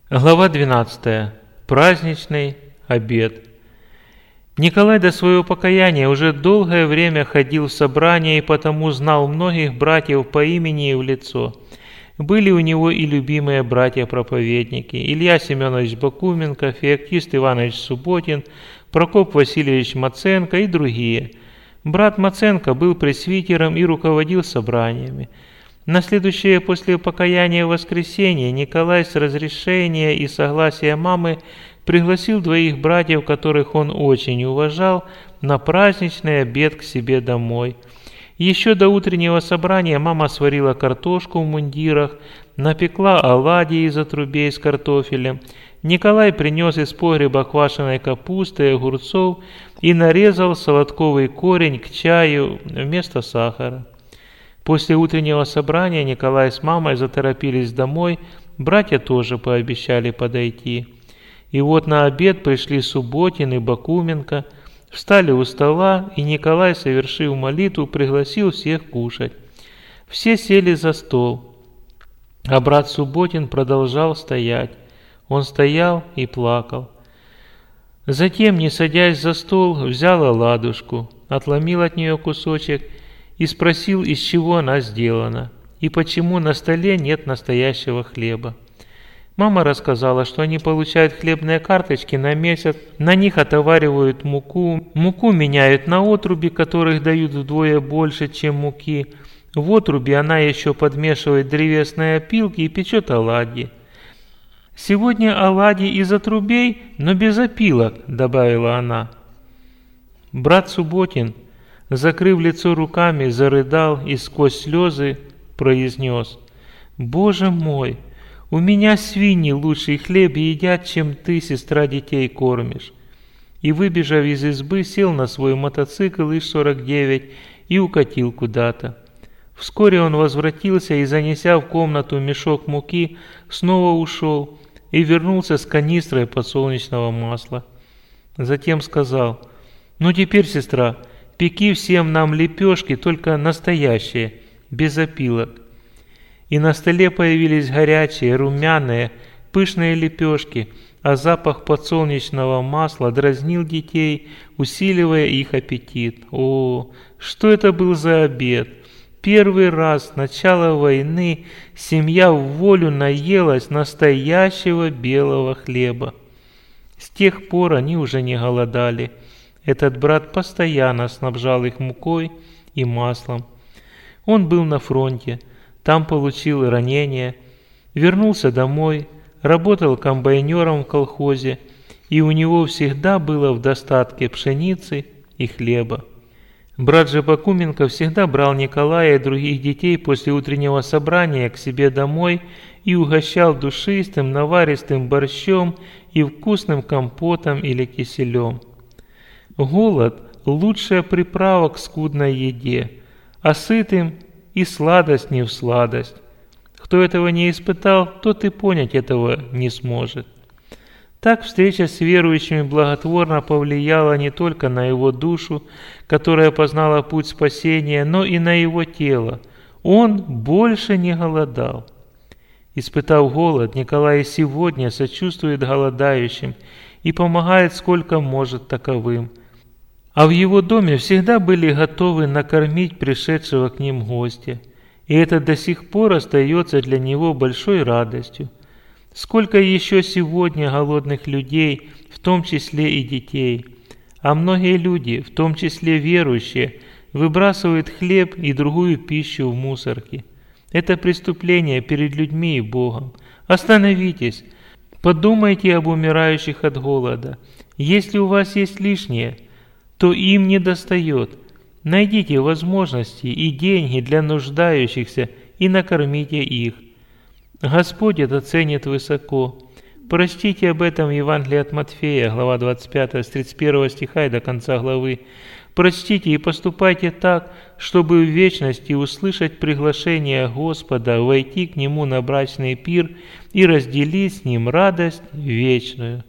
Глава 12. Праздничный обед. Николай до своего покаяния уже долгое время ходил в собрания и потому знал многих братьев по имени и в лицо. Были у него и любимые братья-проповедники: Илья Семенович Бакуменко, Феоктист Иванович Субботин, Прокоп Васильевич Маценко и другие. Брат Маценко был пресвитером и руководил собраниями. На следующее после покаяния воскресенье Николай с разрешения и согласия мамы пригласил двоих братьев, которых он очень уважал, на праздничный обед к себе домой. Еще до утреннего собрания мама сварила картошку в мундирах, напекла оладьи из отрубей с картофелем. Николай принес из погреба квашеной капусты и огурцов и нарезал солодковый корень к чаю вместо сахара. После утреннего собрания Николай с мамой заторопились домой, братья тоже пообещали подойти. И вот на обед пришли Субботин и Бакуменко, встали у стола, и Николай, совершив молитву, пригласил всех кушать. Все сели за стол, а брат Субботин продолжал стоять. Он стоял и плакал. Затем, не садясь за стол, взял оладушку, отломил от нее кусочек и спросил, из чего она сделана, и почему на столе нет настоящего хлеба. Мама рассказала, что они получают хлебные карточки на месяц, на них отоваривают муку меняют на отруби, которых дают вдвое больше, чем муки. В отруби она еще подмешивает древесные опилки и печет оладьи. «Сегодня оладьи из отрубей, но без опилок», — добавила она. Брат Субботин, закрыв лицо руками, зарыдал и сквозь слезы произнес: «Боже мой, у меня свиньи лучший хлеб едят, чем ты, сестра, детей кормишь». И, выбежав из избы, сел на свой мотоцикл ИЖ-49 и укатил куда-то. Вскоре он возвратился и, занеся в комнату мешок муки, снова ушел и вернулся с канистрой подсолнечного масла. Затем сказал: «Ну теперь, сестра, пеки всем нам лепешки, только настоящие, без опилок». И на столе появились горячие, румяные, пышные лепешки, а запах подсолнечного масла дразнил детей, усиливая их аппетит. О, что это был за обед! Первый раз с начала войны семья в волю наелась настоящего белого хлеба. С тех пор они уже не голодали. Этот брат постоянно снабжал их мукой и маслом. Он был на фронте, там получил ранение, вернулся домой, работал комбайнером в колхозе, и у него всегда было в достатке пшеницы и хлеба. Брат же Бакуменко всегда брал Николая и других детей после утреннего собрания к себе домой и угощал душистым, наваристым борщом и вкусным компотом или киселем. Голод – лучшая приправа к скудной еде, а сытым и сладость не в сладость. Кто этого не испытал, тот и понять этого не сможет. Так встреча с верующими благотворно повлияла не только на его душу, которая познала путь спасения, но и на его тело. Он больше не голодал. Испытав голод, Николай сегодня сочувствует голодающим и помогает сколько может таковым. А в его доме всегда были готовы накормить пришедшего к ним гостя, и это до сих пор остается для него большой радостью. Сколько еще сегодня голодных людей, в том числе и детей, а многие люди, в том числе верующие, выбрасывают хлеб и другую пищу в мусорки. Это преступление перед людьми и Богом. Остановитесь, подумайте об умирающих от голода. Если у вас есть лишнее, то им не достает. Найдите возможности и деньги для нуждающихся и накормите их. Господь это ценит высоко. Прочтите об этом в Евангелии от Матфея, глава 25, с 31 стиха и до конца главы. Прочтите и поступайте так, чтобы в вечности услышать приглашение Господа войти к Нему на брачный пир и разделить с Ним радость вечную.